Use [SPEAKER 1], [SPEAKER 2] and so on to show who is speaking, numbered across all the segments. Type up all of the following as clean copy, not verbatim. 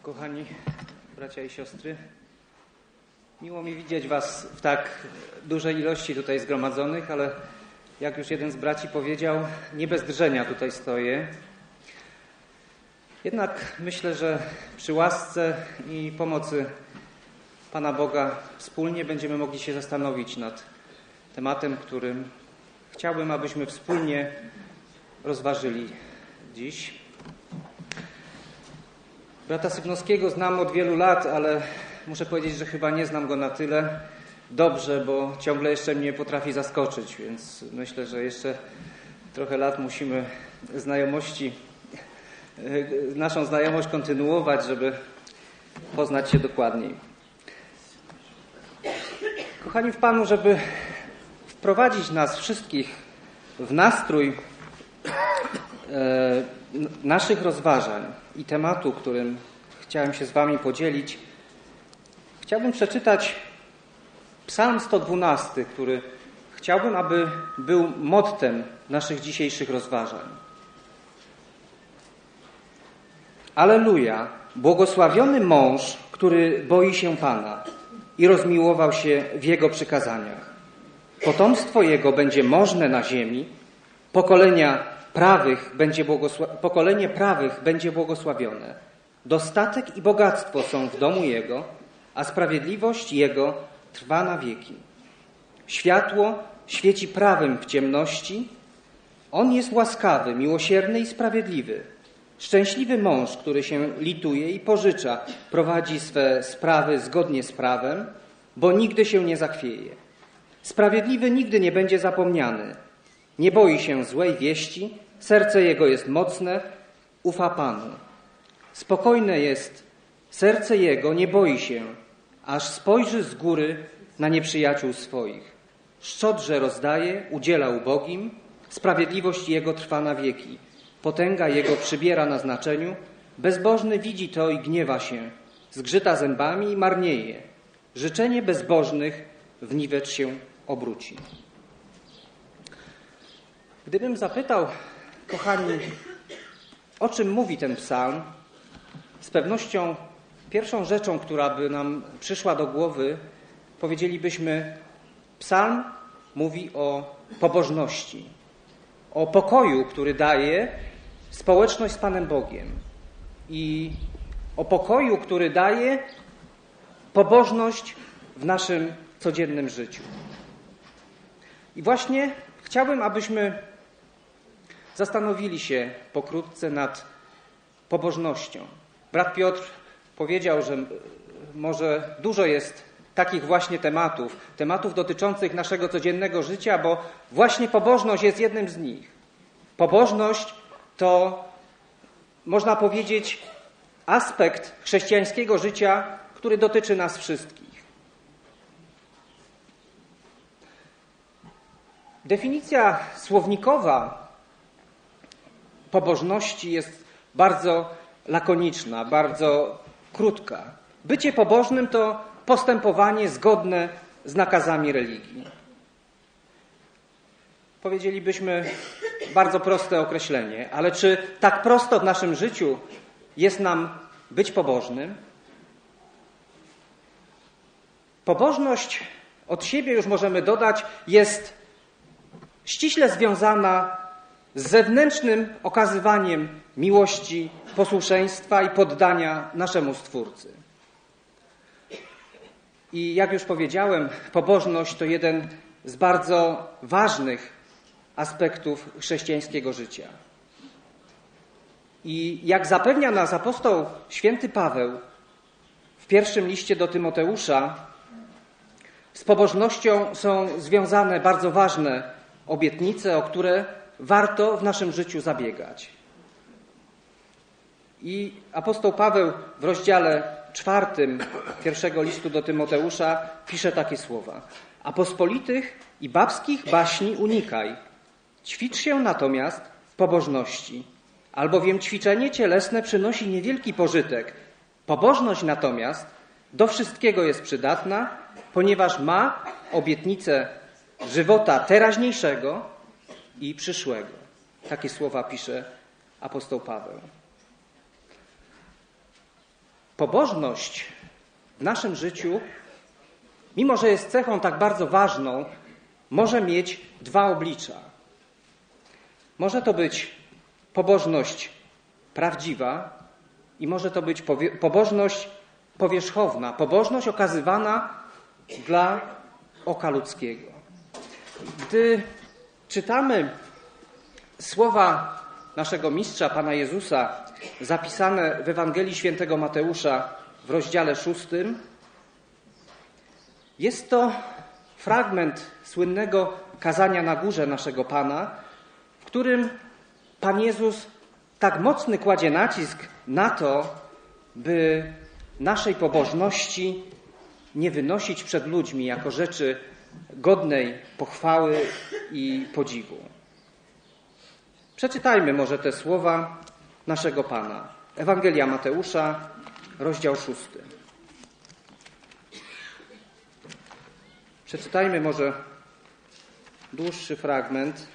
[SPEAKER 1] Kochani bracia i siostry, miło mi widzieć was w tak dużej ilości tutaj zgromadzonych, ale jak już jeden z braci powiedział, nie bez drżenia tutaj stoję. Jednak myślę, że przy łasce i pomocy Pana Boga wspólnie będziemy mogli się zastanowić nad tematem, którym chciałbym, abyśmy wspólnie rozważyli dziś. Brata Sygnowskiego znam od wielu lat, ale muszę powiedzieć, że chyba nie znam go na tyle dobrze, bo ciągle jeszcze mnie potrafi zaskoczyć, więc myślę, że jeszcze trochę lat musimy naszą znajomość kontynuować, żeby poznać się dokładniej. Kochani w Panu, żeby wprowadzić nas wszystkich w nastrój naszych rozważań i tematu, którym chciałem się z wami podzielić, chciałbym przeczytać Psalm 112, który chciałbym, aby był mottem naszych dzisiejszych rozważań. Alleluja! Błogosławiony mąż, który boi się Pana i rozmiłował się w Jego przykazaniach. Potomstwo Jego będzie możne na ziemi, pokolenie prawych będzie błogosławione. Dostatek i bogactwo są w domu Jego, a sprawiedliwość Jego trwa na wieki. Światło świeci prawym w ciemności. On jest łaskawy, miłosierny i sprawiedliwy. Szczęśliwy mąż, który się lituje i pożycza, prowadzi swe sprawy zgodnie z prawem, bo nigdy się nie zachwieje. Sprawiedliwy nigdy nie będzie zapomniany. Nie boi się złej wieści, serce jego jest mocne, ufa Panu. Spokojne jest serce jego, nie boi się, aż spojrzy z góry na nieprzyjaciół swoich. Szczodrze rozdaje, udziela ubogim, sprawiedliwość jego trwa na wieki. Potęga jego przybiera na znaczeniu, bezbożny widzi to i gniewa się, zgrzyta zębami i marnieje. Życzenie bezbożnych w niwecz się obróci. Gdybym zapytał, kochani, o czym mówi ten psalm, z pewnością pierwszą rzeczą, która by nam przyszła do głowy, powiedzielibyśmy, psalm mówi o pobożności, o pokoju, który daje społeczność z Panem Bogiem i o pokoju, który daje pobożność w naszym codziennym życiu. I właśnie chciałbym, abyśmy zastanowili się pokrótce nad pobożnością. Brat Piotr powiedział, że może dużo jest takich właśnie tematów dotyczących naszego codziennego życia, bo właśnie pobożność jest jednym z nich. Pobożność to, można powiedzieć, aspekt chrześcijańskiego życia, który dotyczy nas wszystkich. Definicja słownikowa pobożności jest bardzo lakoniczna, bardzo krótka. Bycie pobożnym to postępowanie zgodne z nakazami religii. Powiedzielibyśmy bardzo proste określenie, ale czy tak prosto w naszym życiu jest nam być pobożnym? Pobożność, od siebie już możemy dodać, jest ściśle związana z zewnętrznym okazywaniem miłości, posłuszeństwa i poddania naszemu Stwórcy. I jak już powiedziałem, pobożność to jeden z bardzo ważnych aspektów chrześcijańskiego życia. I jak zapewnia nas apostoł święty Paweł w pierwszym liście do Tymoteusza, z pobożnością są związane bardzo ważne obietnice, o które warto w naszym życiu zabiegać. I apostoł Paweł w rozdziale 4 pierwszego listu do Tymoteusza pisze takie słowa. A pospolitych i babskich baśni unikaj. Ćwicz się natomiast w pobożności, albowiem ćwiczenie cielesne przynosi niewielki pożytek. Pobożność natomiast do wszystkiego jest przydatna, ponieważ ma obietnicę żywota teraźniejszego i przyszłego. Takie słowa pisze apostoł Paweł. Pobożność w naszym życiu, mimo że jest cechą tak bardzo ważną, może mieć dwa oblicza. Może to być pobożność prawdziwa i może to być pobożność powierzchowna, pobożność okazywana dla oka ludzkiego. Gdy czytamy słowa naszego mistrza, Pana Jezusa, zapisane w Ewangelii Świętego Mateusza w rozdziale 6, jest to fragment słynnego kazania na górze naszego Pana, w którym Pan Jezus tak mocny kładzie nacisk na to, by naszej pobożności nie wynosić przed ludźmi jako rzeczy godnej pochwały i podziwu. Przeczytajmy może te słowa naszego Pana. Ewangelia Mateusza, rozdział 6. Przeczytajmy może dłuższy fragment.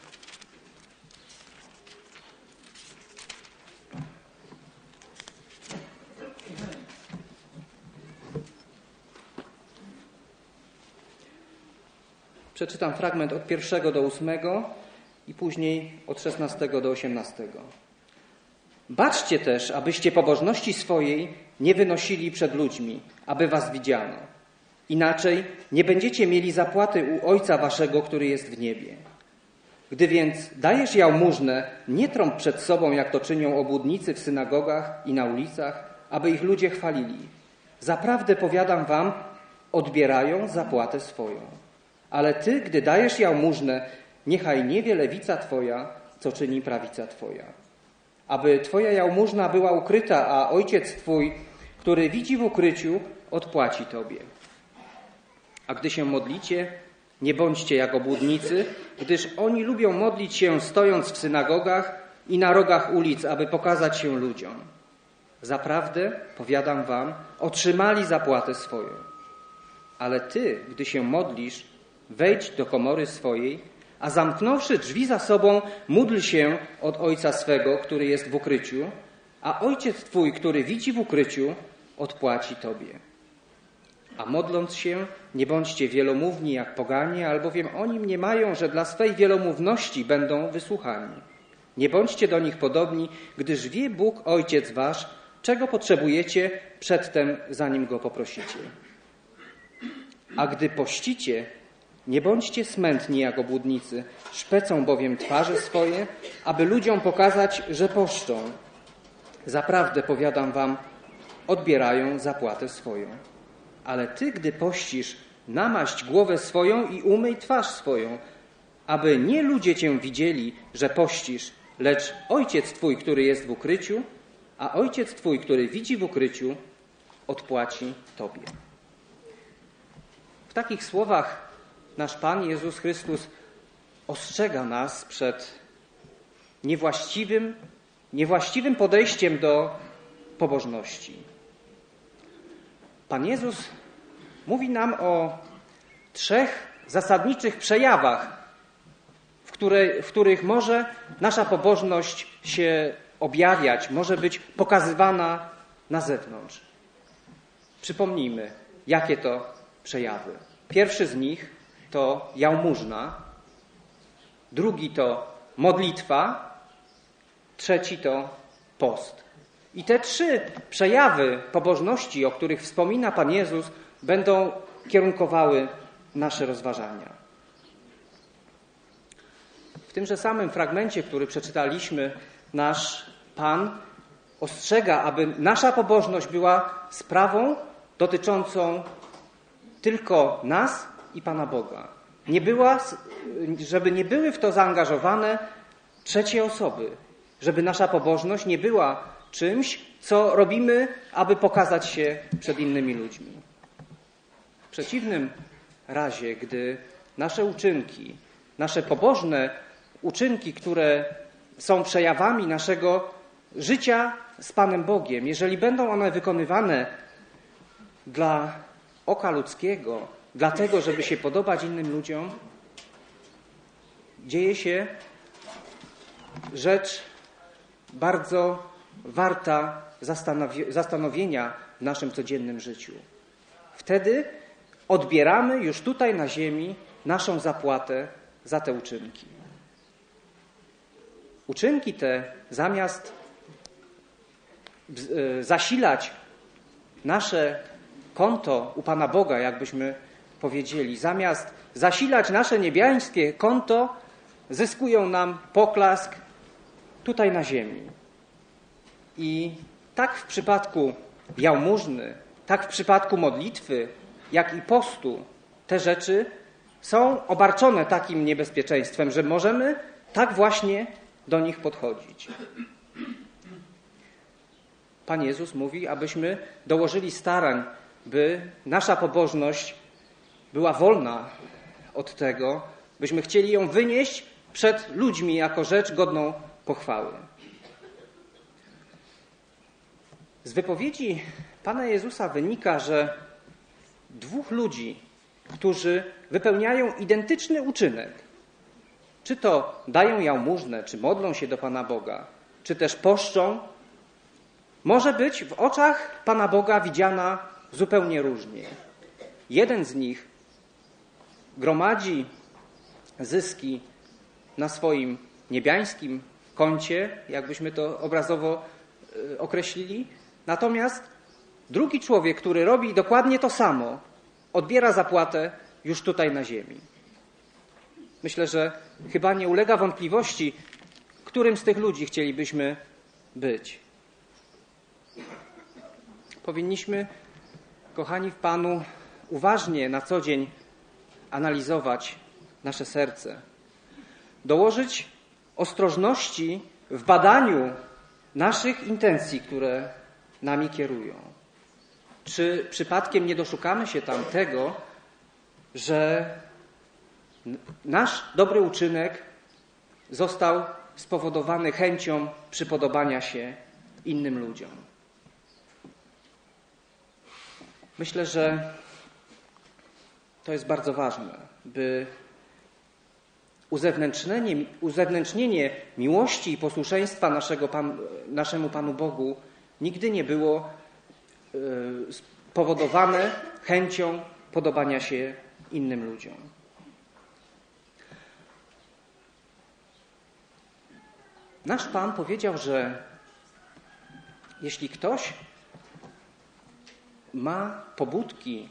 [SPEAKER 1] Przeczytam fragment od 1 do 8 i później od 16 do 18. Baczcie też, abyście pobożności swojej nie wynosili przed ludźmi, aby was widziano. Inaczej nie będziecie mieli zapłaty u Ojca waszego, który jest w niebie. Gdy więc dajesz jałmużnę, nie trąb przed sobą, jak to czynią obłudnicy w synagogach i na ulicach, aby ich ludzie chwalili. Zaprawdę powiadam wam, odbierają zapłatę swoją. Ale ty, gdy dajesz jałmużnę, niechaj nie wie lewica twoja, co czyni prawica twoja. Aby twoja jałmużna była ukryta, a Ojciec twój, który widzi w ukryciu, odpłaci tobie. A gdy się modlicie, nie bądźcie jak obłudnicy, gdyż oni lubią modlić się stojąc w synagogach i na rogach ulic, aby pokazać się ludziom. Zaprawdę, powiadam wam, otrzymali zapłatę swoją. Ale ty, gdy się modlisz, wejdź do komory swojej, a zamknąwszy drzwi za sobą, módl się od Ojca swego, który jest w ukryciu, a Ojciec twój, który widzi w ukryciu, odpłaci tobie. A modląc się, nie bądźcie wielomówni jak poganie, albowiem oni mniemają, że dla swej wielomówności będą wysłuchani. Nie bądźcie do nich podobni, gdyż wie Bóg, Ojciec wasz, czego potrzebujecie przedtem, zanim Go poprosicie. A gdy pościcie, nie bądźcie smętni jak obłudnicy, szpecą bowiem twarze swoje, aby ludziom pokazać, że poszczą. Zaprawdę, powiadam wam, odbierają zapłatę swoją. Ale ty, gdy pościsz, namaść głowę swoją i umyj twarz swoją, aby nie ludzie cię widzieli, że pościsz, lecz Ojciec twój, który jest w ukryciu, a Ojciec twój, który widzi w ukryciu, odpłaci tobie. W takich słowach nasz Pan Jezus Chrystus ostrzega nas przed niewłaściwym podejściem do pobożności. Pan Jezus mówi nam o 3 zasadniczych przejawach, w których może nasza pobożność się objawiać, może być pokazywana na zewnątrz. Przypomnijmy, jakie to przejawy. Pierwszy z nich to jałmużna, drugi to modlitwa, trzeci to post. I te 3 przejawy pobożności, o których wspomina Pan Jezus, będą kierunkowały nasze rozważania. W tymże samym fragmencie, który przeczytaliśmy, nasz Pan ostrzega, aby nasza pobożność była sprawą dotyczącą tylko nas i Pana Boga. Żeby nie były w to zaangażowane trzecie osoby, żeby nasza pobożność nie była czymś, co robimy, aby pokazać się przed innymi ludźmi. W przeciwnym razie, gdy nasze uczynki, nasze pobożne uczynki, które są przejawami naszego życia z Panem Bogiem, jeżeli będą one wykonywane dla oka ludzkiego, dlatego, żeby się podobać innym ludziom, dzieje się rzecz bardzo warta zastanowienia w naszym codziennym życiu. Wtedy odbieramy już tutaj na ziemi naszą zapłatę za te uczynki. Uczynki te, zamiast zasilać nasze konto u Pana Boga, jakbyśmy powiedzieli, zamiast zasilać nasze niebiańskie konto, zyskują nam poklask tutaj na ziemi. I tak w przypadku jałmużny, tak w przypadku modlitwy, jak i postu, te rzeczy są obarczone takim niebezpieczeństwem, że możemy tak właśnie do nich podchodzić. Pan Jezus mówi, abyśmy dołożyli starań, by nasza pobożność była wolna od tego, byśmy chcieli ją wynieść przed ludźmi jako rzecz godną pochwały. Z wypowiedzi Pana Jezusa wynika, że dwóch ludzi, którzy wypełniają identyczny uczynek, czy to dają jałmużnę, czy modlą się do Pana Boga, czy też poszczą, może być w oczach Pana Boga widziana zupełnie różnie. Jeden z nich gromadzi zyski na swoim niebiańskim koncie, jakbyśmy to obrazowo określili, natomiast drugi człowiek, który robi dokładnie to samo, odbiera zapłatę już tutaj na ziemi. Myślę, że chyba nie ulega wątpliwości, którym z tych ludzi chcielibyśmy być. Powinniśmy, kochani w Panu, uważnie na co dzień analizować nasze serce. Dołożyć ostrożności w badaniu naszych intencji, które nami kierują. Czy przypadkiem nie doszukamy się tam tego, że nasz dobry uczynek został spowodowany chęcią przypodobania się innym ludziom? Myślę, że to jest bardzo ważne, by uzewnętrznienie miłości i posłuszeństwa naszemu Panu Bogu nigdy nie było spowodowane chęcią podobania się innym ludziom. Nasz Pan powiedział, że jeśli ktoś ma pobudki,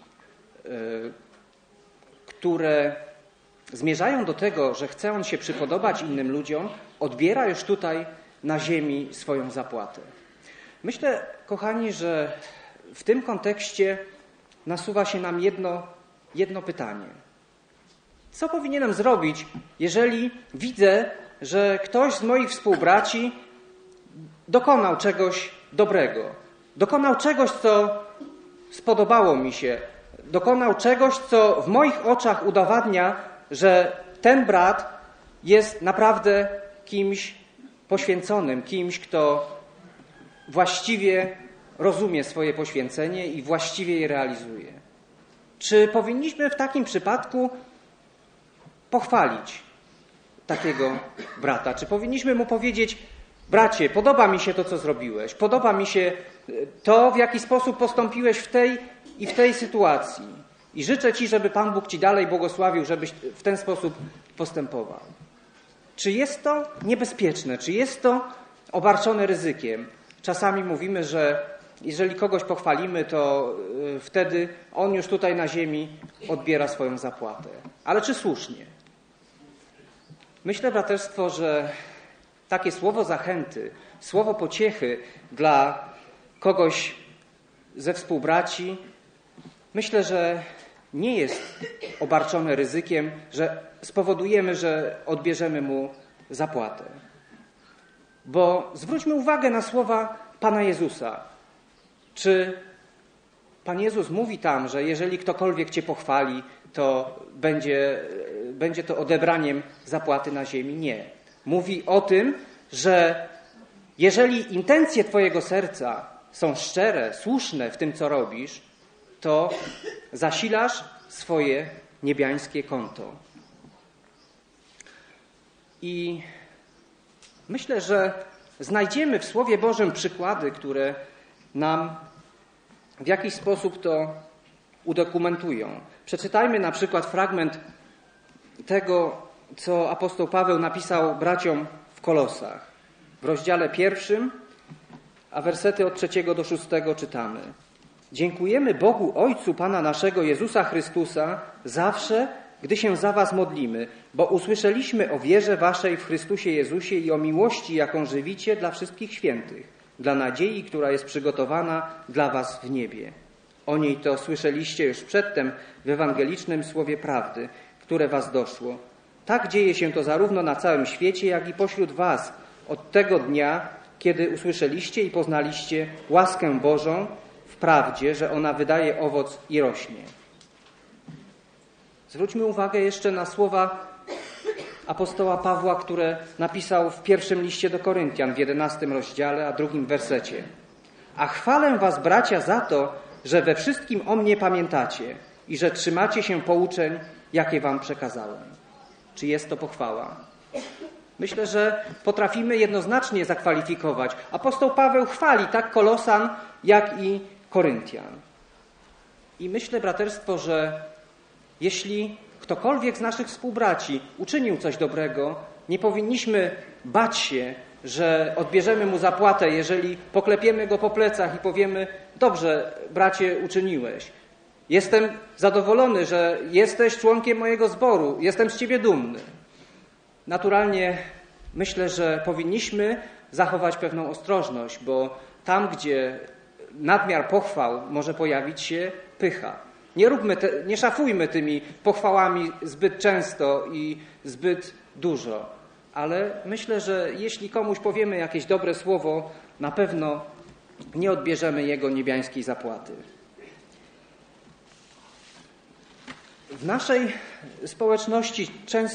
[SPEAKER 1] które zmierzają do tego, że chce on się przypodobać innym ludziom, odbiera już tutaj na ziemi swoją zapłatę. Myślę, kochani, że w tym kontekście nasuwa się nam jedno pytanie. Co powinienem zrobić, jeżeli widzę, że ktoś z moich współbraci dokonał czegoś dobrego, dokonał czegoś, co spodobało mi się, dokonał czegoś, co w moich oczach udowadnia, że ten brat jest naprawdę kimś poświęconym, kimś, kto właściwie rozumie swoje poświęcenie i właściwie je realizuje. Czy powinniśmy w takim przypadku pochwalić takiego brata? Czy powinniśmy mu powiedzieć: bracie, podoba mi się to, co zrobiłeś, podoba mi się to, w jaki sposób postąpiłeś w tej i w tej sytuacji i życzę Ci, żeby Pan Bóg Ci dalej błogosławił, żebyś w ten sposób postępował. Czy jest to niebezpieczne? Czy jest to obarczone ryzykiem? Czasami mówimy, że jeżeli kogoś pochwalimy, to wtedy on już tutaj na ziemi odbiera swoją zapłatę. Ale czy słusznie? Myślę, braterstwo, że takie słowo zachęty, słowo pociechy dla kogoś ze współbraci, myślę, że nie jest obarczone ryzykiem, że spowodujemy, że odbierzemy mu zapłatę. Bo zwróćmy uwagę na słowa Pana Jezusa. Czy Pan Jezus mówi tam, że jeżeli ktokolwiek Cię pochwali, to będzie to odebraniem zapłaty na ziemi? Nie. Mówi o tym, że jeżeli intencje Twojego serca są szczere, słuszne w tym, co robisz, to zasilasz swoje niebiańskie konto. I myślę, że znajdziemy w Słowie Bożym przykłady, które nam w jakiś sposób to udokumentują. Przeczytajmy na przykład fragment tego, co apostoł Paweł napisał braciom w Kolosach. W rozdziale 1, a wersety od 3 do 6 czytamy. Dziękujemy Bogu Ojcu Pana naszego Jezusa Chrystusa zawsze, gdy się za was modlimy, bo usłyszeliśmy o wierze waszej w Chrystusie Jezusie i o miłości, jaką żywicie dla wszystkich świętych, dla nadziei, która jest przygotowana dla was w niebie. O niej to słyszeliście już przedtem w ewangelicznym słowie prawdy, które was doszło. Tak dzieje się to zarówno na całym świecie, jak i pośród was od tego dnia, kiedy usłyszeliście i poznaliście łaskę Bożą w prawdzie, że ona wydaje owoc i rośnie. Zwróćmy uwagę jeszcze na słowa apostoła Pawła, które napisał w pierwszym liście do Koryntian w 11 rozdziale, a 2 wersecie. A chwalę was, bracia, za to, że we wszystkim o mnie pamiętacie i że trzymacie się pouczeń, jakie wam przekazałem. Czy jest to pochwała? Myślę, że potrafimy jednoznacznie zakwalifikować. Apostoł Paweł chwali tak Kolosan, jak i Koryntian. I myślę, braterstwo, że jeśli ktokolwiek z naszych współbraci uczynił coś dobrego, nie powinniśmy bać się, że odbierzemy mu zapłatę, jeżeli poklepiemy go po plecach i powiemy: dobrze, bracie, uczyniłeś. Jestem zadowolony, że jesteś członkiem mojego zboru, jestem z ciebie dumny. Naturalnie myślę, że powinniśmy zachować pewną ostrożność, bo tam, gdzie nadmiar pochwał, może pojawić się pycha. Nie szafujmy tymi pochwałami zbyt często i zbyt dużo. Ale myślę, że jeśli komuś powiemy jakieś dobre słowo, na pewno nie odbierzemy jego niebiańskiej zapłaty. W naszej społeczności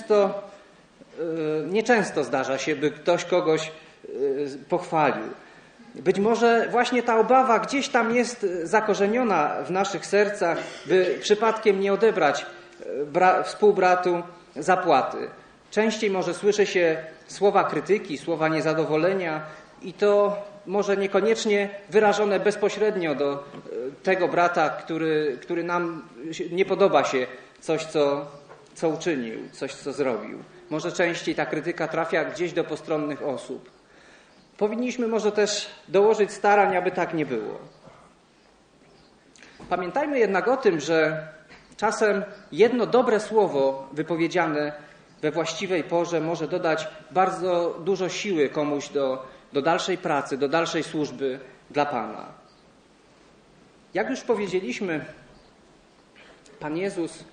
[SPEAKER 1] nieczęsto zdarza się, by ktoś kogoś pochwalił. Być może właśnie ta obawa gdzieś tam jest zakorzeniona w naszych sercach, by przypadkiem nie odebrać współbratu zapłaty. Częściej może słyszy się słowa krytyki, słowa niezadowolenia i to może niekoniecznie wyrażone bezpośrednio do tego brata, który nam nie podoba się coś, co uczynił, coś, co zrobił. Może częściej ta krytyka trafia gdzieś do postronnych osób. Powinniśmy może też dołożyć starań, aby tak nie było. Pamiętajmy jednak o tym, że czasem jedno dobre słowo wypowiedziane we właściwej porze może dodać bardzo dużo siły komuś do dalszej pracy, do dalszej służby dla Pana. Jak już powiedzieliśmy, Pan Jezus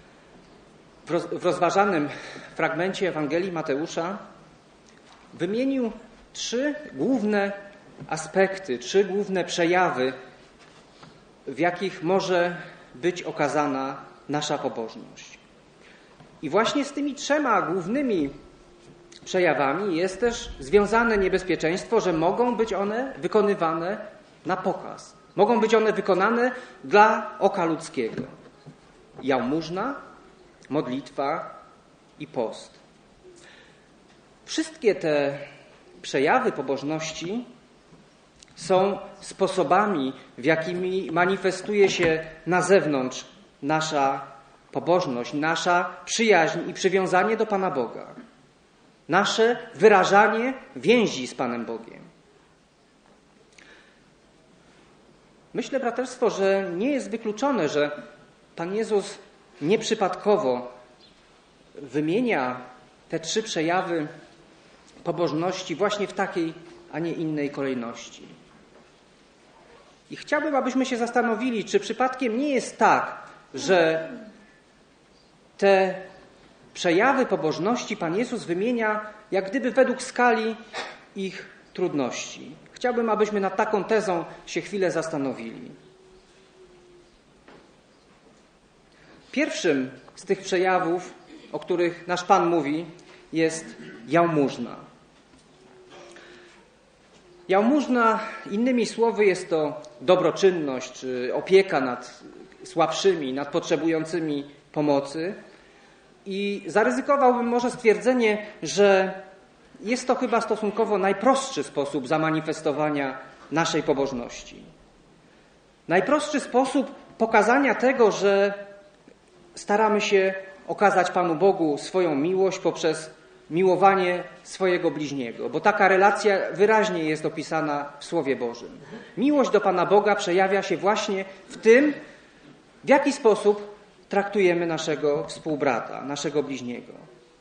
[SPEAKER 1] w rozważanym fragmencie Ewangelii Mateusza wymienił 3 główne aspekty, 3 główne przejawy, w jakich może być okazana nasza pobożność. I właśnie z tymi 3 głównymi przejawami jest też związane niebezpieczeństwo, że mogą być one wykonywane na pokaz. Mogą być one wykonane dla oka ludzkiego. Jałmużna, modlitwa i post. Wszystkie te przejawy pobożności są sposobami, w jakimi manifestuje się na zewnątrz nasza pobożność, nasza przyjaźń i przywiązanie do Pana Boga. Nasze wyrażanie więzi z Panem Bogiem. Myślę, braterstwo, że nie jest wykluczone, że Pan Jezus nieprzypadkowo wymienia te 3 przejawy pobożności właśnie w takiej, a nie innej kolejności. I chciałbym, abyśmy się zastanowili, czy przypadkiem nie jest tak, że te przejawy pobożności Pan Jezus wymienia jak gdyby według skali ich trudności. Chciałbym, abyśmy nad taką tezą się chwilę zastanowili. Pierwszym z tych przejawów, o których nasz Pan mówi, jest jałmużna. Jałmużna, innymi słowy, jest to dobroczynność czy opieka nad słabszymi, nad potrzebującymi pomocy. I zaryzykowałbym może stwierdzenie, że jest to chyba stosunkowo najprostszy sposób zamanifestowania naszej pobożności. Najprostszy sposób pokazania tego, że staramy się okazać Panu Bogu swoją miłość poprzez miłowanie swojego bliźniego, bo taka relacja wyraźnie jest opisana w Słowie Bożym. Miłość do Pana Boga przejawia się właśnie w tym, w jaki sposób traktujemy naszego współbrata, naszego bliźniego.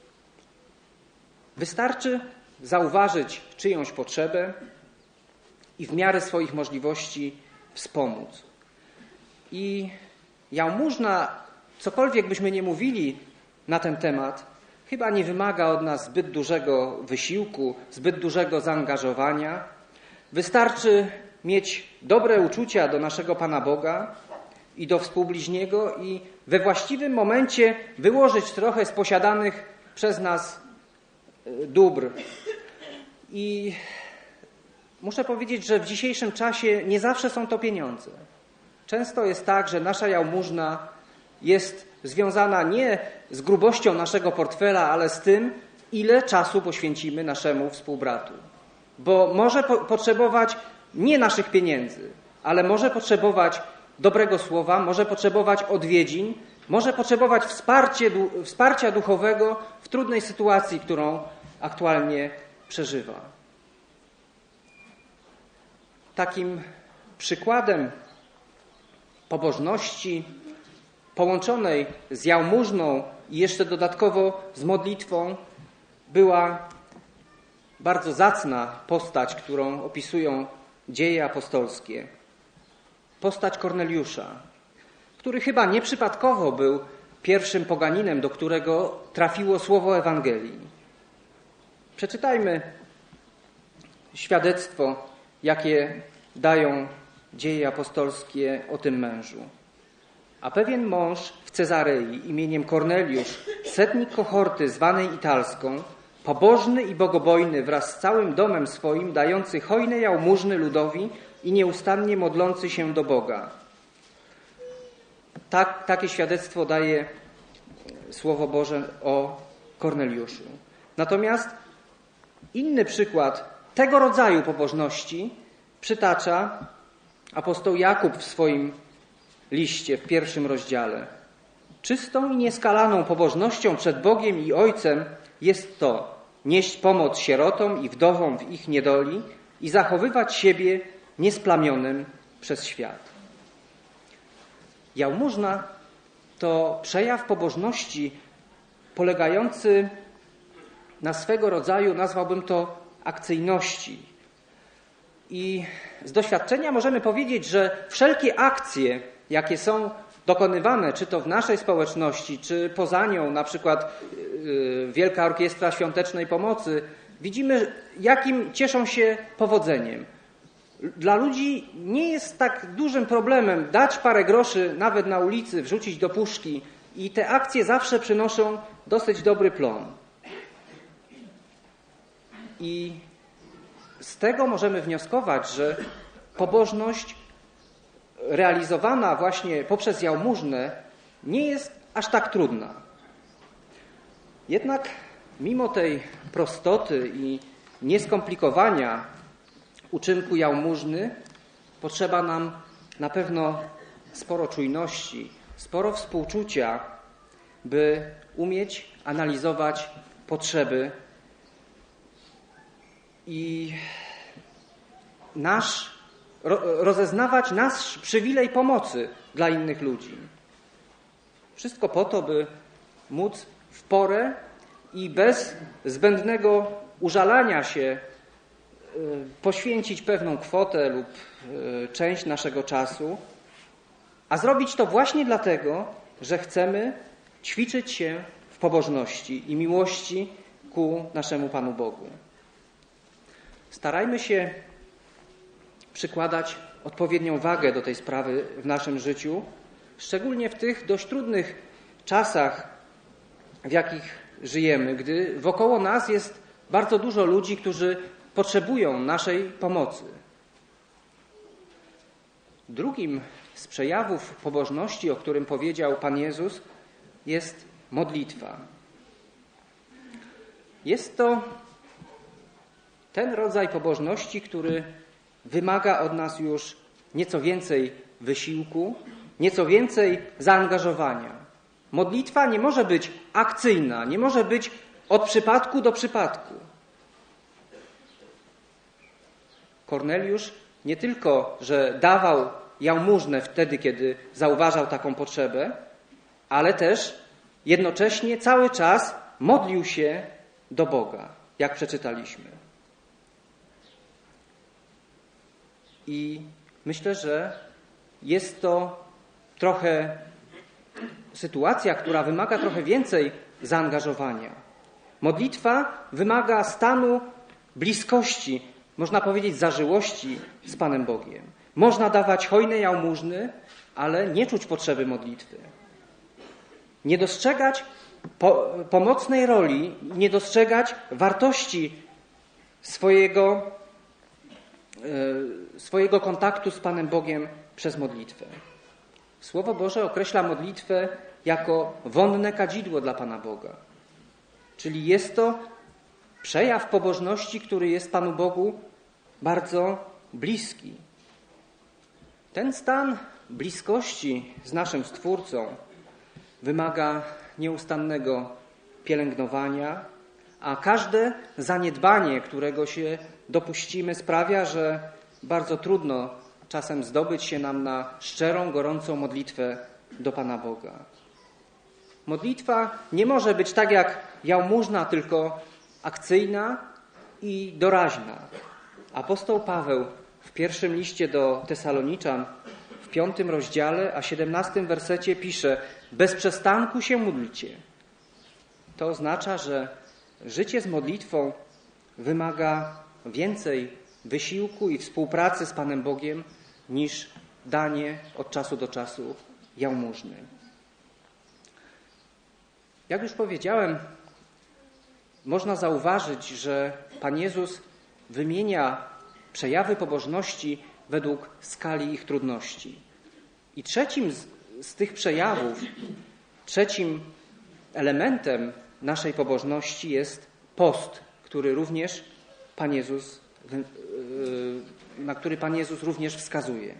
[SPEAKER 1] Wystarczy zauważyć czyjąś potrzebę i w miarę swoich możliwości wspomóc. I jałmużna, cokolwiek byśmy nie mówili na ten temat, chyba nie wymaga od nas zbyt dużego wysiłku, zbyt dużego zaangażowania. Wystarczy mieć dobre uczucia do naszego Pana Boga i do współbliźniego i we właściwym momencie wyłożyć trochę z posiadanych przez nas dóbr. I muszę powiedzieć, że w dzisiejszym czasie nie zawsze są to pieniądze. Często jest tak, że nasza jałmużna jest związana nie z grubością naszego portfela, ale z tym, ile czasu poświęcimy naszemu współbratu. Bo może potrzebować nie naszych pieniędzy, ale może potrzebować dobrego słowa, może potrzebować odwiedzin, może potrzebować wsparcia duchowego w trudnej sytuacji, którą aktualnie przeżywa. Takim przykładem pobożności połączonej z jałmużną i jeszcze dodatkowo z modlitwą była bardzo zacna postać, którą opisują dzieje apostolskie. Postać Korneliusza, który chyba nieprzypadkowo był pierwszym poganinem, do którego trafiło słowo Ewangelii. Przeczytajmy świadectwo, jakie dają dzieje apostolskie o tym mężu. A pewien mąż w Cezarei imieniem Korneliusz, setnik kohorty zwanej Italską, pobożny i bogobojny wraz z całym domem swoim, dający hojne jałmużny ludowi i nieustannie modlący się do Boga. Takie świadectwo daje Słowo Boże o Korneliuszu. Natomiast inny przykład tego rodzaju pobożności przytacza apostoł Jakub w swoim liście w 1 rozdziale. Czystą i nieskalaną pobożnością przed Bogiem i Ojcem jest to nieść pomoc sierotom i wdowom w ich niedoli i zachowywać siebie niesplamionym przez świat. Jałmużna to przejaw pobożności polegający na swego rodzaju, nazwałbym to, akcyjności. I z doświadczenia możemy powiedzieć, że wszelkie akcje, jakie są dokonywane, czy to w naszej społeczności, czy poza nią, na przykład Wielka Orkiestra Świątecznej Pomocy, widzimy, jakim cieszą się powodzeniem. Dla ludzi nie jest tak dużym problemem dać parę groszy nawet na ulicy, wrzucić do puszki i te akcje zawsze przynoszą dosyć dobry plon. I z tego możemy wnioskować, że pobożność realizowana właśnie poprzez jałmużnę nie jest aż tak trudna. Jednak mimo tej prostoty i nieskomplikowania uczynku jałmużny potrzeba nam na pewno sporo czujności, sporo współczucia, by umieć analizować potrzeby i rozeznawać nasz przywilej pomocy dla innych ludzi. Wszystko po to, by móc w porę i bez zbędnego użalania się poświęcić pewną kwotę lub część naszego czasu, a zrobić to właśnie dlatego, że chcemy ćwiczyć się w pobożności i miłości ku naszemu Panu Bogu. Starajmy się przykładać odpowiednią wagę do tej sprawy w naszym życiu, szczególnie w tych dość trudnych czasach, w jakich żyjemy, gdy wokoło nas jest bardzo dużo ludzi, którzy potrzebują naszej pomocy. Drugim z przejawów pobożności, o którym powiedział Pan Jezus, jest modlitwa. Jest to Ten rodzaj pobożności, który wymaga od nas już nieco więcej wysiłku, nieco więcej zaangażowania. Modlitwa nie może być akcyjna, nie może być od przypadku do przypadku. Korneliusz nie tylko, że dawał jałmużnę wtedy, kiedy zauważał taką potrzebę, ale też jednocześnie cały czas modlił się do Boga, jak przeczytaliśmy. I myślę, że jest to trochę sytuacja, która wymaga trochę więcej zaangażowania. Modlitwa wymaga stanu bliskości, można powiedzieć zażyłości z Panem Bogiem. Można dawać hojne jałmużny, ale nie czuć potrzeby modlitwy. Nie dostrzegać pomocnej roli, nie dostrzegać wartości swojego kontaktu z Panem Bogiem przez modlitwę. Słowo Boże określa modlitwę jako wonne kadzidło dla Pana Boga. Czyli jest to przejaw pobożności, który jest Panu Bogu bardzo bliski. Ten stan bliskości z naszym Stwórcą wymaga nieustannego pielęgnowania, a każde zaniedbanie, którego się dopuścimy, sprawia, że bardzo trudno czasem zdobyć się nam na szczerą, gorącą modlitwę do Pana Boga. Modlitwa nie może być tak jak jałmużna, tylko akcyjna i doraźna. Apostoł Paweł w pierwszym liście do Tesaloniczan w 5 rozdziale, a 17 wersecie pisze: bez przestanku się módlcie. To oznacza, że życie z modlitwą wymaga więcej wysiłku i współpracy z Panem Bogiem niż danie od czasu do czasu jałmużny. Jak już powiedziałem, można zauważyć, że Pan Jezus wymienia przejawy pobożności według skali ich trudności. I trzecim z tych przejawów, trzecim elementem naszej pobożności jest post, na który Pan Jezus również wskazuje.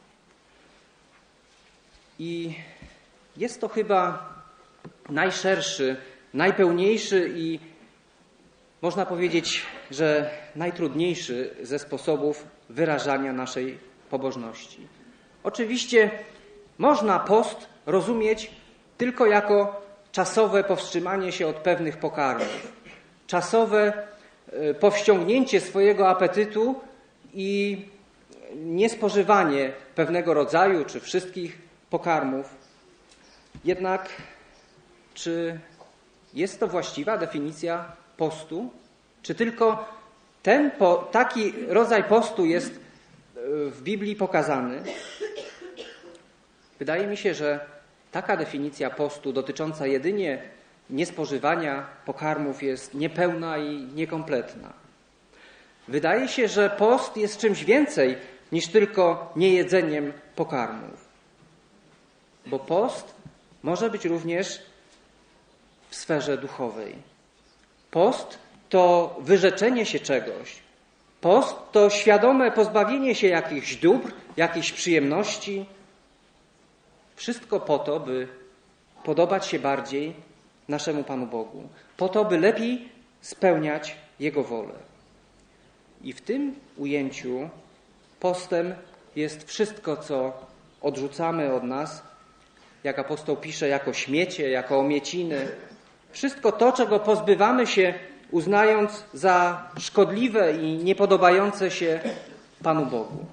[SPEAKER 1] I jest to chyba najszerszy, najpełniejszy i można powiedzieć, że najtrudniejszy ze sposobów wyrażania naszej pobożności. Oczywiście można post rozumieć tylko jako czasowe powstrzymanie się od pewnych pokarmów, czasowe powściągnięcie swojego apetytu i niespożywanie pewnego rodzaju czy wszystkich pokarmów. Jednak czy jest to właściwa definicja postu? Czy tylko taki rodzaj postu jest w Biblii pokazany? Wydaje mi się, że taka definicja postu dotycząca jedynie niespożywania pokarmów jest niepełna i niekompletna. Wydaje się, że post jest czymś więcej niż tylko niejedzeniem pokarmów. Bo post może być również w sferze duchowej. Post to wyrzeczenie się czegoś. Post to świadome pozbawienie się jakichś dóbr, jakichś przyjemności. Wszystko po to, by podobać się bardziej naszemu Panu Bogu. Po to, by lepiej spełniać Jego wolę. I w tym ujęciu postem jest wszystko, co odrzucamy od nas, jak apostoł pisze, jako śmiecie, jako omieciny. Wszystko to, czego pozbywamy się, uznając za szkodliwe i niepodobające się Panu Bogu.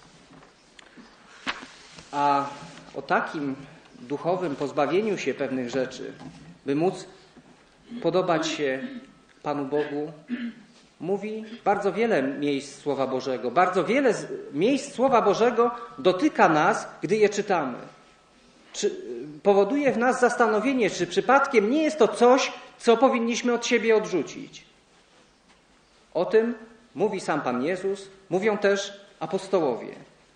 [SPEAKER 1] A o takim duchowym pozbawieniu się pewnych rzeczy, by móc podobać się Panu Bogu, mówi bardzo wiele miejsc Słowa Bożego. Bardzo wiele miejsc Słowa Bożego dotyka nas, gdy je czytamy. Powoduje w nas zastanowienie, czy przypadkiem nie jest to coś, co powinniśmy od siebie odrzucić. O tym mówi sam Pan Jezus, mówią też apostołowie.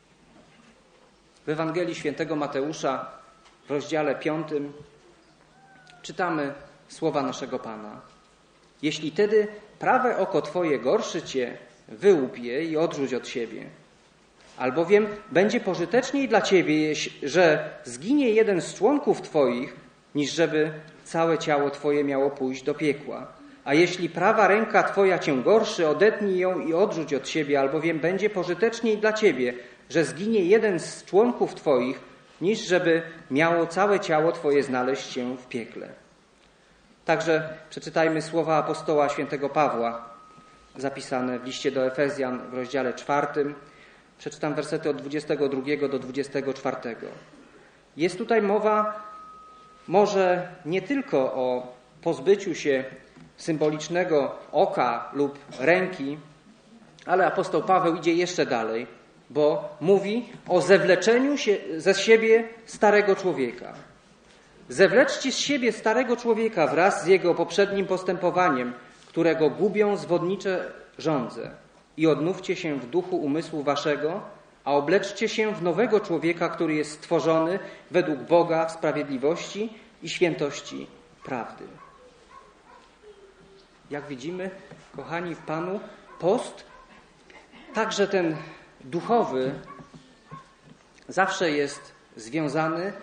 [SPEAKER 1] W Ewangelii Świętego Mateusza w rozdziale 5 czytamy słowa naszego Pana. Jeśli tedy prawe oko twoje gorszy cię, wyłup je i odrzuć od siebie. Albowiem będzie pożyteczniej dla ciebie, że zginie jeden z członków twoich, niż żeby całe ciało twoje miało pójść do piekła. A jeśli prawa ręka twoja cię gorszy, odetnij ją i odrzuć od siebie, albowiem będzie pożyteczniej dla ciebie, że zginie jeden z członków twoich, niż żeby miało całe ciało twoje znaleźć się w piekle. Także przeczytajmy słowa apostoła świętego Pawła, zapisane w liście do Efezjan w rozdziale 4. Przeczytam wersety od 22 do 24. Jest tutaj mowa może nie tylko o pozbyciu się symbolicznego oka lub ręki, ale apostoł Paweł idzie jeszcze dalej, bo mówi o zewleczeniu się ze siebie starego człowieka. Zewleczcie z siebie starego człowieka wraz z jego poprzednim postępowaniem, którego gubią zwodnicze żądze, i odnówcie się w duchu umysłu waszego, a obleczcie się w nowego człowieka, który jest stworzony według Boga w sprawiedliwości i świętości prawdy. Jak widzimy, kochani w Panu, post, także ten duchowy, zawsze jest związany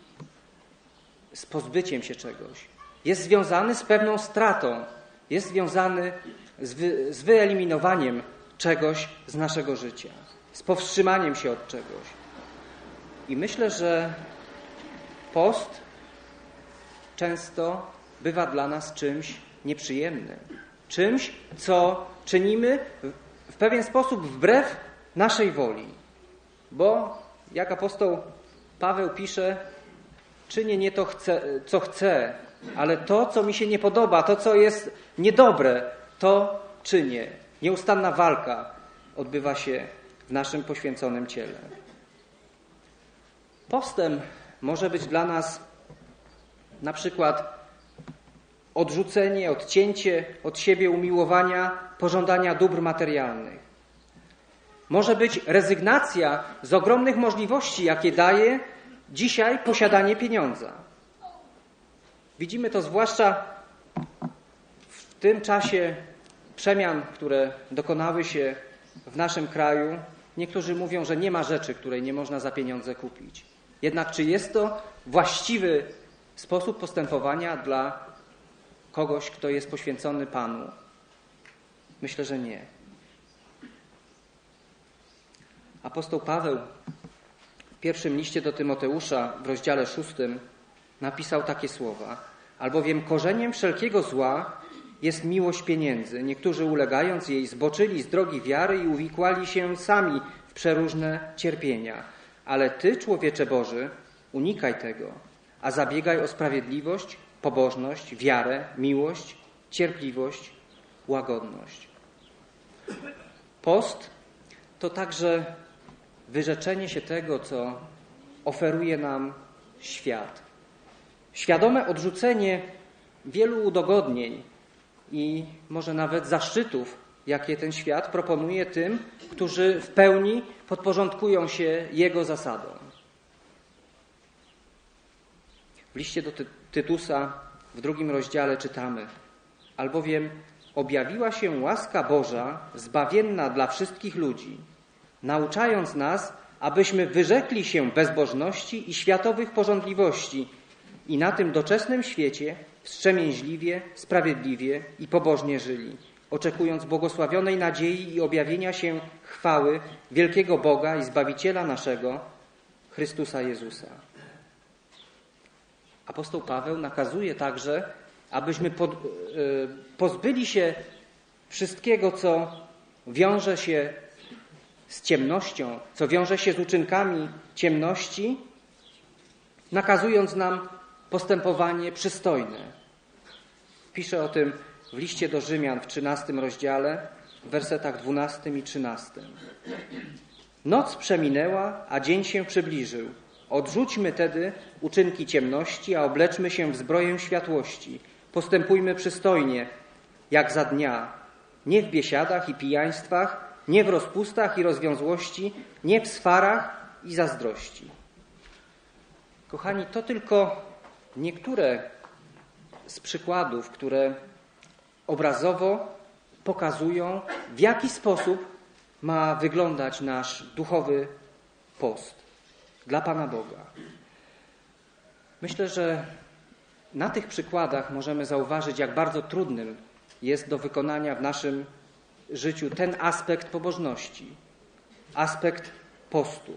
[SPEAKER 1] z pozbyciem się czegoś. Jest związany z pewną stratą. Jest związany z wyeliminowaniem czegoś z naszego życia. Z powstrzymaniem się od czegoś. I myślę, że post często bywa dla nas czymś nieprzyjemnym. Czymś, co czynimy w pewien sposób wbrew naszej woli. Bo, jak apostoł Paweł pisze, czynię nie to, co chcę, ale to, co mi się nie podoba, to, co jest niedobre, to czynię. Nieustanna walka odbywa się w naszym poświęconym ciele. Postem może być dla nas na przykład odrzucenie, odcięcie od siebie umiłowania, pożądania dóbr materialnych. Może być rezygnacja z ogromnych możliwości, jakie daje dzisiaj posiadanie pieniądza. Widzimy to zwłaszcza w tym czasie przemian, które dokonały się w naszym kraju. Niektórzy mówią, że nie ma rzeczy, której nie można za pieniądze kupić. Jednak czy jest to właściwy sposób postępowania dla kogoś, kto jest poświęcony Panu? Myślę, że nie. Apostoł Paweł w pierwszym liście do Tymoteusza w rozdziale 6 napisał takie słowa: albowiem korzeniem wszelkiego zła jest miłość pieniędzy. Niektórzy ulegając jej zboczyli z drogi wiary i uwikłali się sami w przeróżne cierpienia. Ale ty, człowiecze Boży, unikaj tego, a zabiegaj o sprawiedliwość, pobożność, wiarę, miłość, cierpliwość, łagodność. Post to także wyrzeczenie się tego, co oferuje nam świat. Świadome odrzucenie wielu udogodnień i może nawet zaszczytów, jakie ten świat proponuje tym, którzy w pełni podporządkują się jego zasadom. W liście do Tytusa w 2 rozdziale czytamy: albowiem objawiła się łaska Boża zbawienna dla wszystkich ludzi, nauczając nas, abyśmy wyrzekli się bezbożności i światowych pożądliwości i na tym doczesnym świecie wstrzemięźliwie, sprawiedliwie i pobożnie żyli, oczekując błogosławionej nadziei i objawienia się chwały wielkiego Boga i Zbawiciela naszego, Chrystusa Jezusa. Apostoł Paweł nakazuje także, abyśmy pozbyli się wszystkiego, co wiąże się z ciemnością, co wiąże się z uczynkami ciemności, nakazując nam postępowanie przystojne. Pisze o tym w liście do Rzymian w 13 rozdziale, w wersetach 12 i 13. Noc przeminęła, a dzień się przybliżył. Odrzućmy tedy uczynki ciemności, a obleczmy się w zbroję światłości. Postępujmy przystojnie, jak za dnia, nie w biesiadach i pijaństwach, nie w rozpustach i rozwiązłości, nie w swarach i zazdrości. Kochani, to tylko niektóre z przykładów, które obrazowo pokazują, w jaki sposób ma wyglądać nasz duchowy post dla Pana Boga. Myślę, że na tych przykładach możemy zauważyć, jak bardzo trudnym jest do wykonania w naszym życiu ten aspekt pobożności, aspekt postu.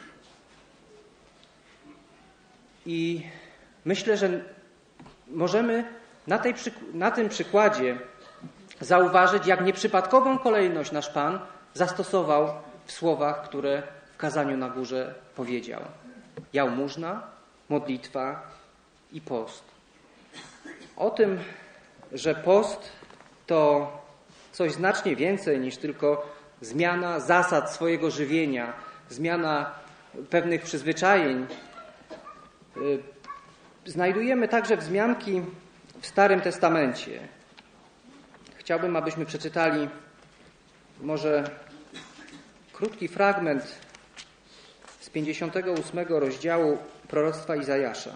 [SPEAKER 1] I myślę, że możemy na tym przykładzie zauważyć, jak nieprzypadkową kolejność nasz Pan zastosował w słowach, które w kazaniu na górze powiedział. Jałmużna, modlitwa i post. O tym, że post to coś znacznie więcej niż tylko zmiana zasad swojego żywienia, zmiana pewnych przyzwyczajeń, znajdujemy także wzmianki w Starym Testamencie. Chciałbym, abyśmy przeczytali może krótki fragment z 58 rozdziału proroctwa Izajasza.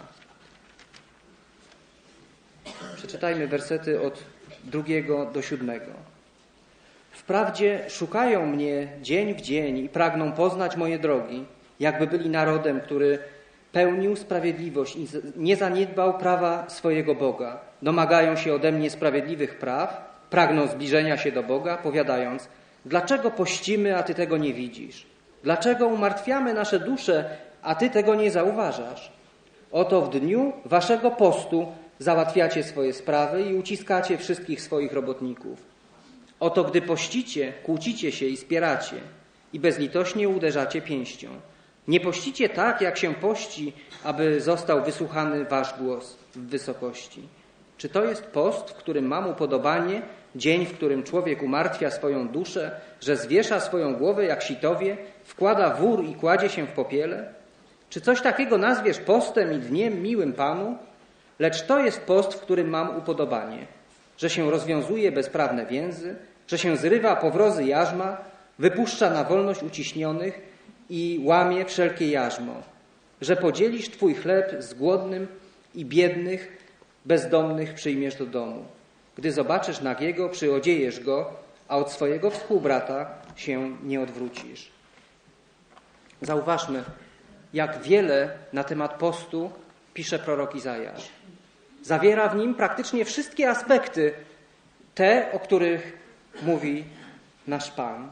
[SPEAKER 1] Przeczytajmy wersety od 2 do 7. Wprawdzie szukają mnie dzień w dzień i pragną poznać moje drogi, jakby byli narodem, który pełnił sprawiedliwość i nie zaniedbał prawa swojego Boga. Domagają się ode mnie sprawiedliwych praw, pragną zbliżenia się do Boga, powiadając: dlaczego pościmy, a Ty tego nie widzisz? Dlaczego umartwiamy nasze dusze, a Ty tego nie zauważasz? Oto w dniu waszego postu załatwiacie swoje sprawy i uciskacie wszystkich swoich robotników. Oto gdy pościcie, kłócicie się i spieracie i bezlitośnie uderzacie pięścią. Nie pościcie tak, jak się pości, aby został wysłuchany wasz głos w wysokości. Czy to jest post, w którym mam upodobanie, dzień, w którym człowiek umartwia swoją duszę, że zwiesza swoją głowę jak sitowie, wkłada wór i kładzie się w popiele? Czy coś takiego nazwiesz postem i dniem miłym Panu? Lecz to jest post, w którym mam upodobanie, że się rozwiązuje bezprawne więzy, że się zrywa powrozy jarzma, wypuszcza na wolność uciśnionych i łamie wszelkie jarzmo, że podzielisz Twój chleb z głodnym i biednych, bezdomnych przyjmiesz do domu. Gdy zobaczysz nagiego, przyodziejesz go, a od swojego współbrata się nie odwrócisz. Zauważmy, jak wiele na temat postu pisze prorok Izajasz. Zawiera w nim praktycznie wszystkie aspekty, te, o których mówi nasz Pan.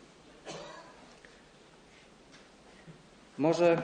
[SPEAKER 1] Może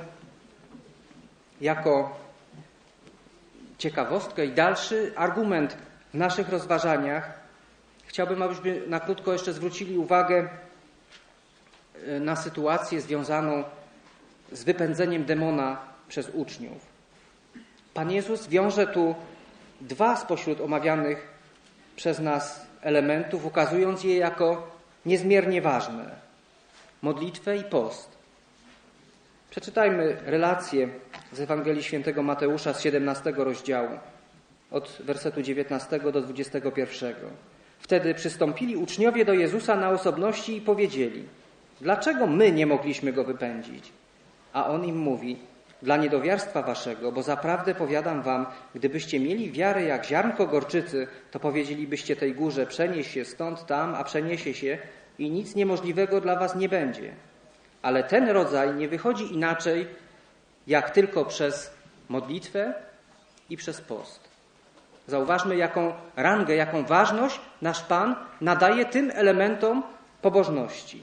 [SPEAKER 1] jako ciekawostkę i dalszy argument w naszych rozważaniach chciałbym, abyśmy na krótko jeszcze zwrócili uwagę na sytuację związaną z wypędzeniem demona przez uczniów. Pan Jezus wiąże tu dwa spośród omawianych przez nas elementów, ukazując je jako niezmiernie ważne. Modlitwę i post. Przeczytajmy relację z Ewangelii Świętego Mateusza z 17 rozdziału, od wersetu 19 do 21. Wtedy przystąpili uczniowie do Jezusa na osobności i powiedzieli: dlaczego my nie mogliśmy go wypędzić? A on im mówi: dla niedowiarstwa waszego, bo zaprawdę powiadam wam, gdybyście mieli wiarę jak ziarnko gorczycy, to powiedzielibyście tej górze: przenieś się stąd tam, a przeniesie się i nic niemożliwego dla was nie będzie. Ale ten rodzaj nie wychodzi inaczej, jak tylko przez modlitwę i przez post. Zauważmy, jaką rangę, jaką ważność nasz Pan nadaje tym elementom pobożności.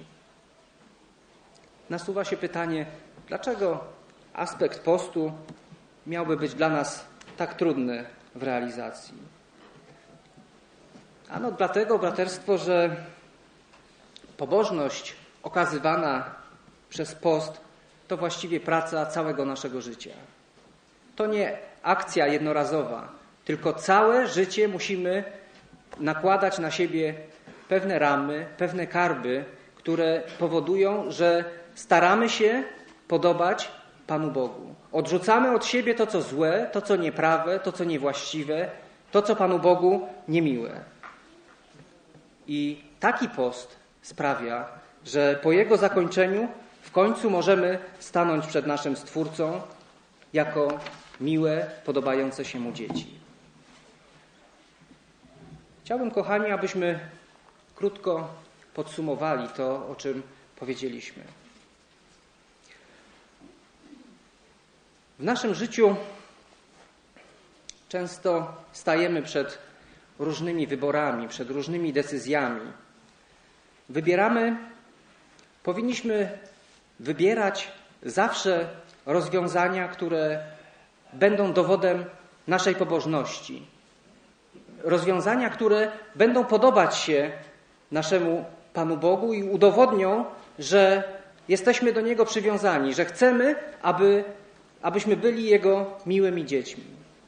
[SPEAKER 1] Nasuwa się pytanie, dlaczego aspekt postu miałby być dla nas tak trudny w realizacji? Ano dlatego, braterstwo, że pobożność okazywana przez post to właściwie praca całego naszego życia. To nie akcja jednorazowa, tylko całe życie musimy nakładać na siebie pewne ramy, pewne karby, które powodują, że staramy się podobać Panu Bogu. Odrzucamy od siebie to, co złe, to, co nieprawe, to, co niewłaściwe, to, co Panu Bogu niemiłe. I taki post sprawia, że po jego zakończeniu w końcu możemy stanąć przed naszym Stwórcą jako miłe, podobające się Mu dzieci. Chciałbym, kochani, abyśmy krótko podsumowali to, o czym powiedzieliśmy. W naszym życiu często stajemy przed różnymi wyborami, przed różnymi decyzjami. Powinniśmy wybierać zawsze rozwiązania, które będą dowodem naszej pobożności. Rozwiązania, które będą podobać się naszemu Panu Bogu i udowodnią, że jesteśmy do Niego przywiązani, że chcemy, abyśmy byli Jego miłymi dziećmi.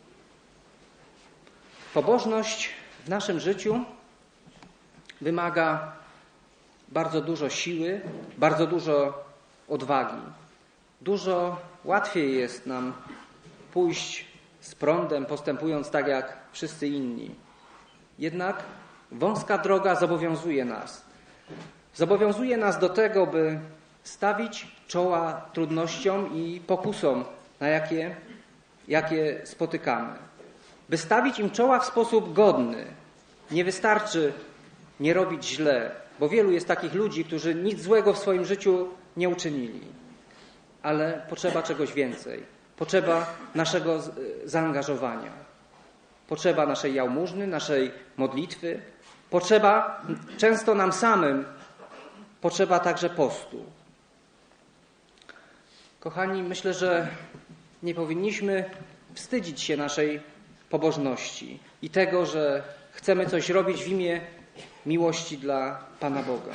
[SPEAKER 1] Pobożność w naszym życiu wymaga bardzo dużo siły, bardzo dużo odwagi. Dużo łatwiej jest nam pójść z prądem, postępując tak jak wszyscy inni. Jednak wąska droga zobowiązuje nas. Zobowiązuje nas do tego, by stawić czoła trudnościom i pokusom, na jakie spotykamy. By stawić im czoła w sposób godny. Nie wystarczy nie robić źle, bo wielu jest takich ludzi, którzy nic złego w swoim życiu nie uczynili. Ale potrzeba czegoś więcej. Potrzeba naszego zaangażowania. Potrzeba naszej jałmużny, naszej modlitwy. Potrzeba często nam samym. Potrzeba także postu. Kochani, myślę, że nie powinniśmy wstydzić się naszej pobożności i tego, że chcemy coś robić w imię miłości dla Pana Boga.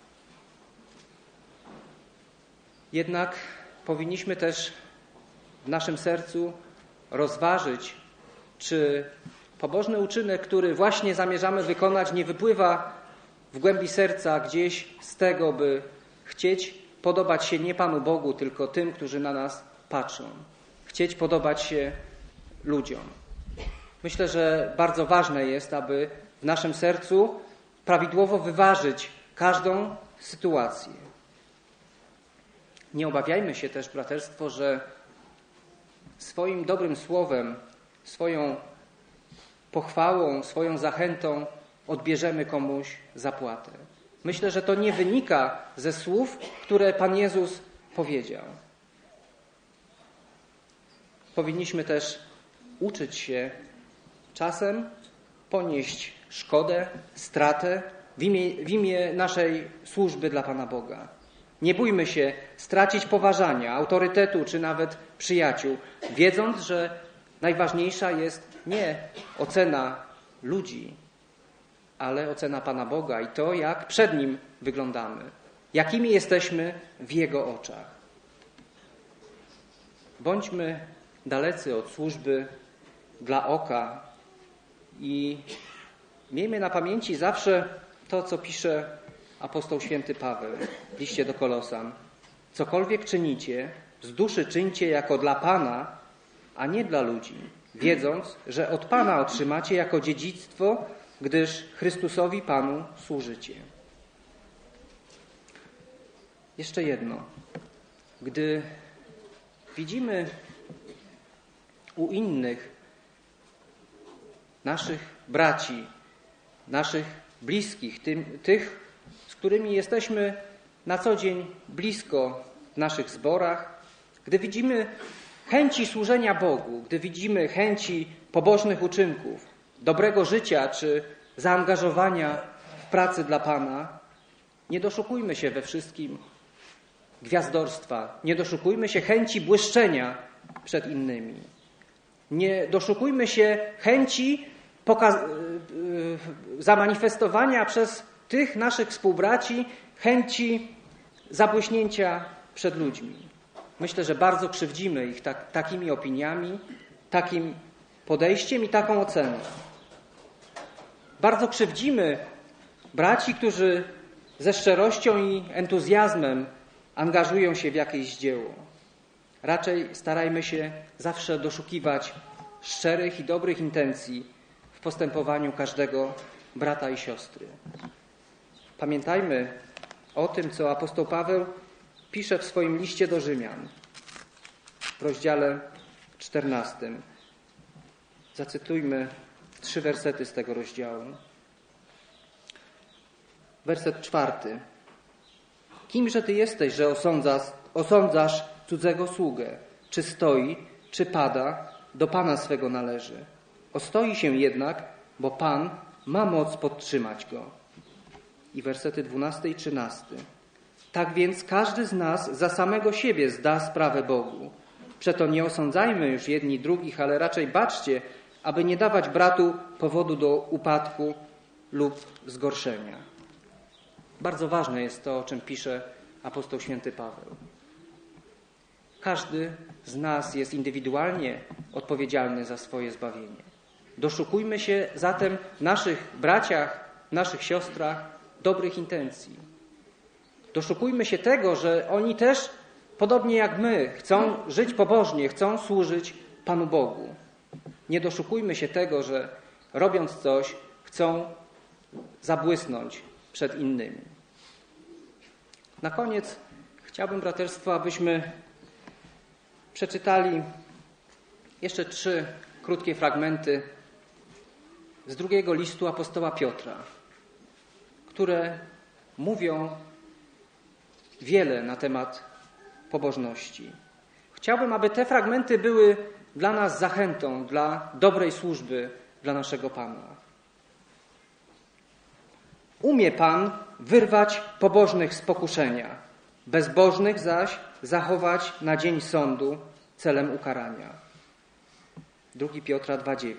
[SPEAKER 1] Jednak powinniśmy też w naszym sercu rozważyć, czy pobożny uczynek, który właśnie zamierzamy wykonać, nie wypływa w głębi serca gdzieś z tego, by chcieć podobać się nie Panu Bogu, tylko tym, którzy na nas patrzą. Chcieć podobać się ludziom. Myślę, że bardzo ważne jest, aby w naszym sercu prawidłowo wyważyć każdą sytuację. Nie obawiajmy się też, braterstwo, że swoim dobrym słowem, swoją pochwałą, swoją zachętą odbierzemy komuś zapłatę. Myślę, że to nie wynika ze słów, które Pan Jezus powiedział. Powinniśmy też uczyć się czasem ponieść szkodę, stratę w imię naszej służby dla Pana Boga. Nie bójmy się stracić poważania, autorytetu czy nawet przyjaciół, wiedząc, że najważniejsza jest nie ocena ludzi, ale ocena Pana Boga i to, jak przed Nim wyglądamy, jakimi jesteśmy w Jego oczach. Bądźmy dalecy od służby dla oka i miejmy na pamięci zawsze to, co pisze apostoł święty Paweł w liście do Kolosan. Cokolwiek czynicie, z duszy czyńcie jako dla Pana, a nie dla ludzi, wiedząc, że od Pana otrzymacie jako dziedzictwo, gdyż Chrystusowi Panu służycie. Jeszcze jedno. Gdy widzimy u innych naszych braci, naszych bliskich, tych, z którymi jesteśmy na co dzień blisko w naszych zborach, gdy widzimy chęci służenia Bogu, gdy widzimy chęci pobożnych uczynków, dobrego życia czy zaangażowania w pracy dla Pana, nie doszukujmy się we wszystkim gwiazdorstwa, nie doszukujmy się chęci błyszczenia przed innymi. Nie doszukujmy się chęci zamanifestowania przez tych naszych współbraci chęci zabłyśnięcia przed ludźmi. Myślę, że bardzo krzywdzimy ich takimi opiniami, takim podejściem i taką oceną. Bardzo krzywdzimy braci, którzy ze szczerością i entuzjazmem angażują się w jakieś dzieło. Raczej starajmy się zawsze doszukiwać szczerych i dobrych intencji w postępowaniu każdego brata i siostry. Pamiętajmy o tym, co apostoł Paweł pisze w swoim liście do Rzymian w rozdziale 14. Zacytujmy 3 wersety z tego rozdziału. Werset 4. Kimże ty jesteś, że osądzasz cudzego sługę? Czy stoi, czy pada, do Pana swego należy. Ostoi się jednak, bo Pan ma moc podtrzymać go. I wersety 12 i 13. Tak więc każdy z nas za samego siebie zda sprawę Bogu. Przeto nie osądzajmy już jedni drugich, ale raczej baczcie, aby nie dawać bratu powodu do upadku lub zgorszenia. Bardzo ważne jest to, o czym pisze apostoł święty Paweł. Każdy z nas jest indywidualnie odpowiedzialny za swoje zbawienie. Doszukujmy się zatem w naszych braciach, w naszych siostrach dobrych intencji. Doszukujmy się tego, że oni też, podobnie jak my, chcą żyć pobożnie, chcą służyć Panu Bogu. Nie doszukujmy się tego, że robiąc coś, chcą zabłysnąć przed innymi. Na koniec chciałbym, braterstwo, abyśmy przeczytali jeszcze 3 krótkie fragmenty z 2 listu apostoła Piotra, które mówią wiele na temat pobożności. Chciałbym, aby te fragmenty były dla nas zachętą, dla dobrej służby dla naszego Pana. Umie Pan wyrwać pobożnych z pokuszenia, bezbożnych zaś zachować na dzień sądu celem ukarania. 2 Piotra 2,9.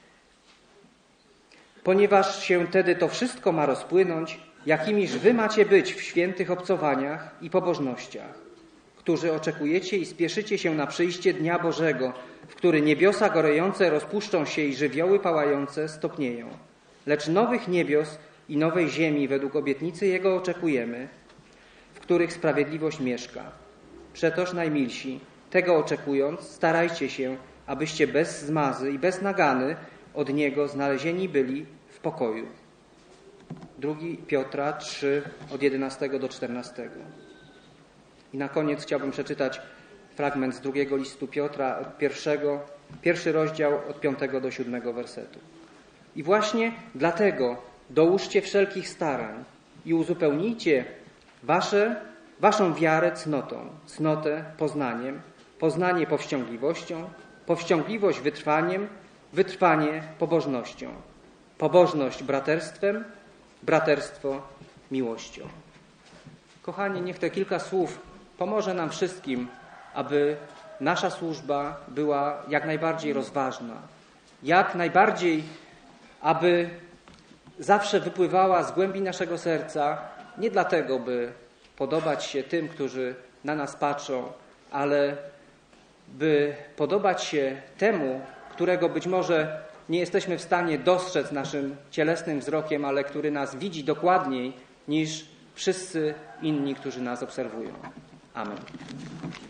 [SPEAKER 1] Ponieważ się tedy to wszystko ma rozpłynąć, jakimiż wy macie być w świętych obcowaniach i pobożnościach, którzy oczekujecie i spieszycie się na przyjście Dnia Bożego, w który niebiosa gorejące rozpuszczą się i żywioły pałające stopnieją. Lecz nowych niebios i nowej ziemi według obietnicy Jego oczekujemy, w których sprawiedliwość mieszka. Przetoż najmilsi, tego oczekując, starajcie się, abyście bez zmazy i bez nagany od Niego znalezieni byli w pokoju. 2 Piotra 3, od 11 do 14. I na koniec chciałbym przeczytać fragment z 2 listu Piotra, pierwszy rozdział od 5 do 7 wersetu. I właśnie dlatego dołóżcie wszelkich starań i uzupełnijcie waszą wiarę cnotą, cnotę poznaniem, poznanie powściągliwością, powściągliwość wytrwaniem, wytrwanie pobożnością, pobożność braterstwem, braterstwo miłością. Kochani, niech te kilka słów pomoże nam wszystkim, aby nasza służba była jak najbardziej rozważna, jak najbardziej, aby zawsze wypływała z głębi naszego serca, nie dlatego, by podobać się tym, którzy na nas patrzą, ale by podobać się temu, którego być może nie jesteśmy w stanie dostrzec naszym cielesnym wzrokiem, ale który nas widzi dokładniej niż wszyscy inni, którzy nas obserwują. Amen.